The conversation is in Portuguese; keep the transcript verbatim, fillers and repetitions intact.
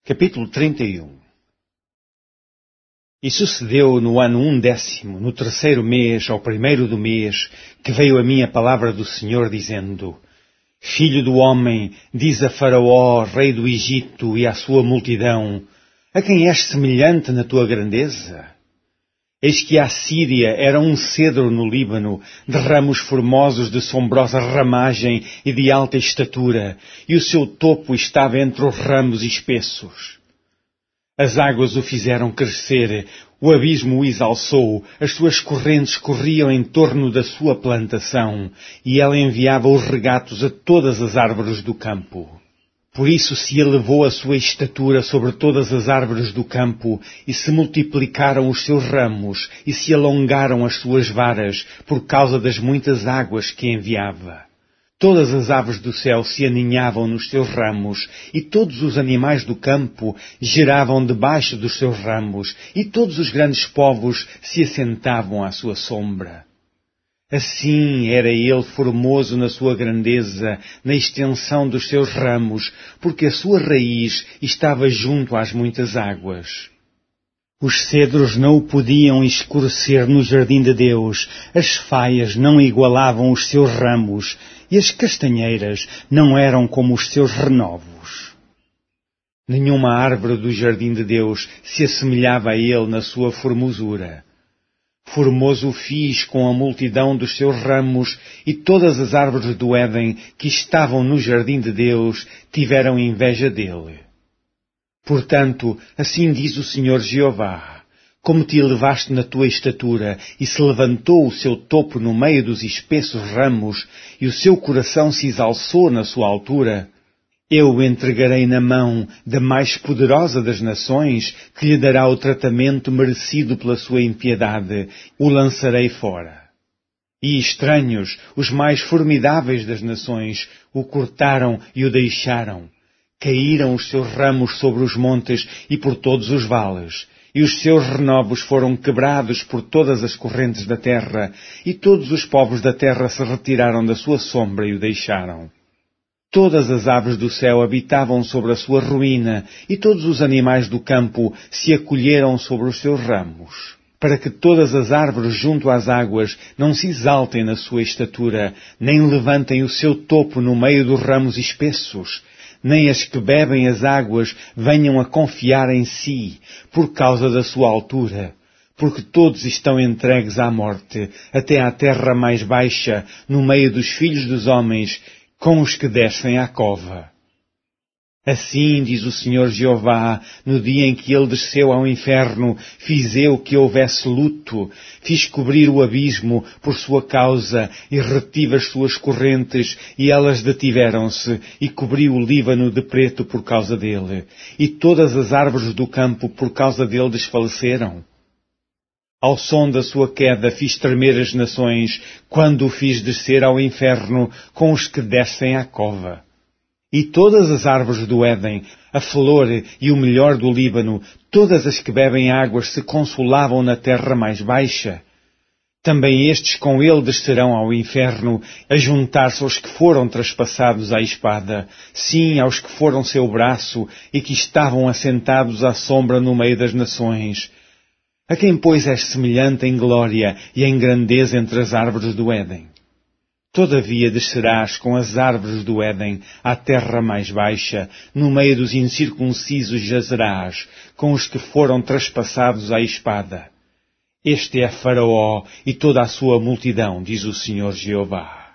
Capítulo trinta e um. E sucedeu no ano undécimo, no terceiro mês, ao primeiro do mês, que veio a mim a palavra do Senhor, dizendo: Filho do homem, diz a Faraó, rei do Egito, e à sua multidão: a quem és semelhante na tua grandeza? Eis que a Síria era um cedro no Líbano, de ramos formosos de sombrosa ramagem e de alta estatura, e o seu topo estava entre os ramos espessos. As águas o fizeram crescer, o abismo o exalçou, as suas correntes corriam em torno da sua plantação, e ela enviava os regatos a todas as árvores do campo. Por isso se elevou a sua estatura sobre todas as árvores do campo, e se multiplicaram os seus ramos, e se alongaram as suas varas, por causa das muitas águas que enviava. Todas as aves do céu se aninhavam nos seus ramos, e todos os animais do campo geravam debaixo dos seus ramos, e todos os grandes povos se assentavam à sua sombra. Assim era ele formoso na sua grandeza, na extensão dos seus ramos, porque a sua raiz estava junto às muitas águas. Os cedros não o podiam escurecer no jardim de Deus, as faias não igualavam os seus ramos, e as castanheiras não eram como os seus renovos. Nenhuma árvore do jardim de Deus se assemelhava a ele na sua formosura. Formoso o fiz com a multidão dos seus ramos, e todas as árvores do Éden que estavam no jardim de Deus tiveram inveja dele. Portanto, assim diz o Senhor Jeová: como te elevaste na tua estatura, e se levantou o seu topo no meio dos espessos ramos, e o seu coração se exalçou na sua altura, eu o entregarei na mão da mais poderosa das nações, que lhe dará o tratamento merecido pela sua impiedade, o lançarei fora. E estranhos, os mais formidáveis das nações, o cortaram e o deixaram. Caíram os seus ramos sobre os montes e por todos os vales, e os seus renovos foram quebrados por todas as correntes da terra, e todos os povos da terra se retiraram da sua sombra e o deixaram. Todas as aves do céu habitavam sobre a sua ruína, e todos os animais do campo se acolheram sobre os seus ramos, para que todas as árvores junto às águas não se exaltem na sua estatura, nem levantem o seu topo no meio dos ramos espessos, nem as que bebem as águas venham a confiar em si, por causa da sua altura, porque todos estão entregues à morte, até à terra mais baixa, no meio dos filhos dos homens, com os que descem à cova. Assim diz o Senhor Jeová, no dia em que ele desceu ao inferno, fiz eu que houvesse luto, fiz cobrir o abismo por sua causa, e retive as suas correntes, e elas detiveram-se, e cobri o Líbano de preto por causa dele, e todas as árvores do campo por causa dele desfaleceram. Ao som da sua queda fiz tremer as nações, quando o fiz descer ao inferno com os que descem à cova. E todas as árvores do Éden, a flor e o melhor do Líbano, todas as que bebem águas se consolavam na terra mais baixa. Também estes com ele descerão ao inferno, a juntar-se aos que foram traspassados à espada, sim, aos que foram seu braço e que estavam assentados à sombra no meio das nações. A quem, pois, és semelhante em glória e em grandeza entre as árvores do Éden? Todavia descerás com as árvores do Éden à terra mais baixa, no meio dos incircuncisos jazerás, com os que foram traspassados à espada. Este é Faraó e toda a sua multidão, diz o Senhor Jeová.